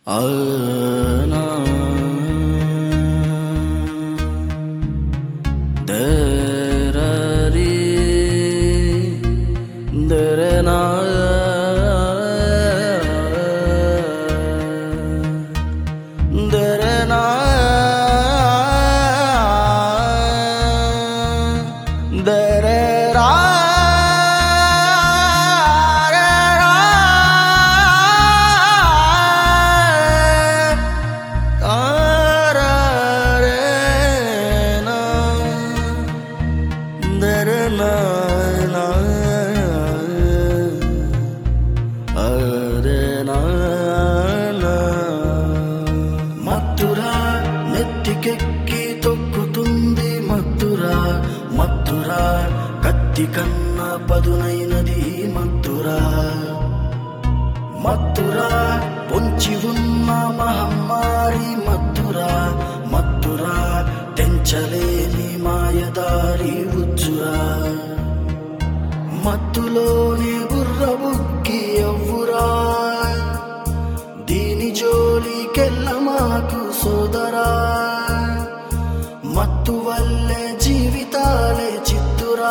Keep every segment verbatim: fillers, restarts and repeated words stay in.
ఆనా దరరి దరనా దరనా దరరా మత్తురా నెత్తికెక్కి తొక్కుతుంది మత్తురా మత్తురా కత్తి కన్నా పదునైనది మత్తురా మత్తురా పొంచి ఉన్న మహమ్మారి మత్తురా మత్తురా తెంచలేని మాయదారి ఉచ్చురా మత్తులోనే బుర్రబుక్కి ఎవ్వురా దీని జోలికెళ్ళ మాకు సోదరా మత్తు వల్లే జీవితాలే చిత్తురా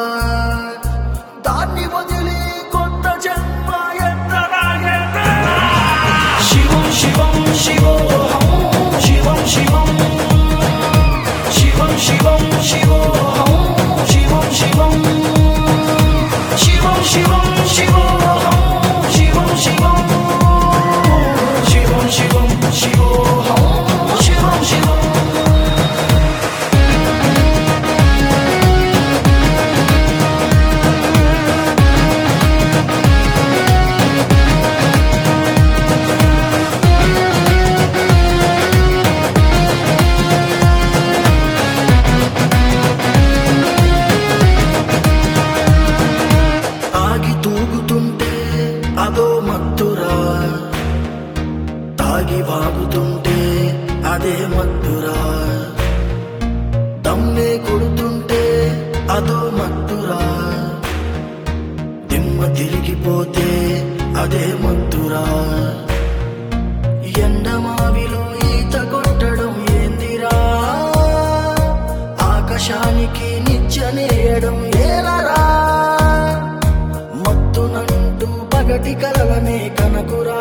దాన్ని వదిలి కొత్త జన్మ ఎత్తరా ఎత్తరా శివం శివం శివోహం శివం శివం శివం శివం శివోహం శివం శివం శివం శివం శివోహం శివం శివం శివం శివం శివోహం శివం శివం అదో మత్తురా తాగి వాగుతుంటే అదే మత్తురా దమ్మే కొడుతుంటే అదో మత్తురా దిమ్మ తిరిగిపోతే అదే మత్తురా ఎండమావిలో ఈత కొట్టడం ఏందిరా ఆకాశానికి నిచ్చెనేయడం ఏలరా మత్తునంటూ పగటి కలవనే కనకురా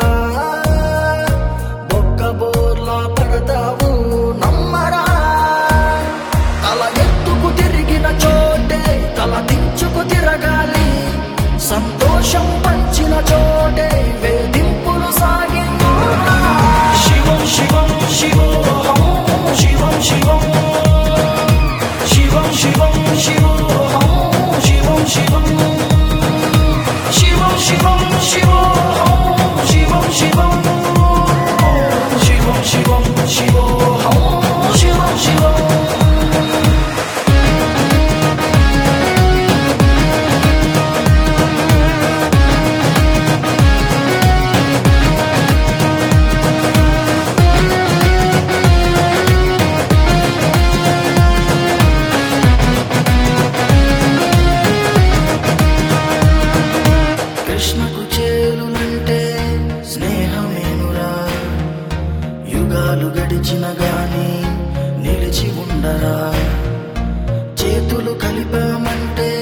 బొక్క బోర్లా పడతావు నమ్మరా తల ఎత్తుకు తిరిగిన చోటే తల దించుకు తిరగాలి సంతోషం పంచిన చోటే వేధింపులు సాగిందురా శివం శివం శివోహం శివం శివం శివం శివం శివోహం శివం శివం శివం శివం శివోహం శివం శివం శివం శివం శివోహం శివం శివం కృష్ణకు చేరునంటే స్నేహమేనురా యుగాలు గడిచిన గాని నిలిచి ఉండరా చేతులు కలిపామంటే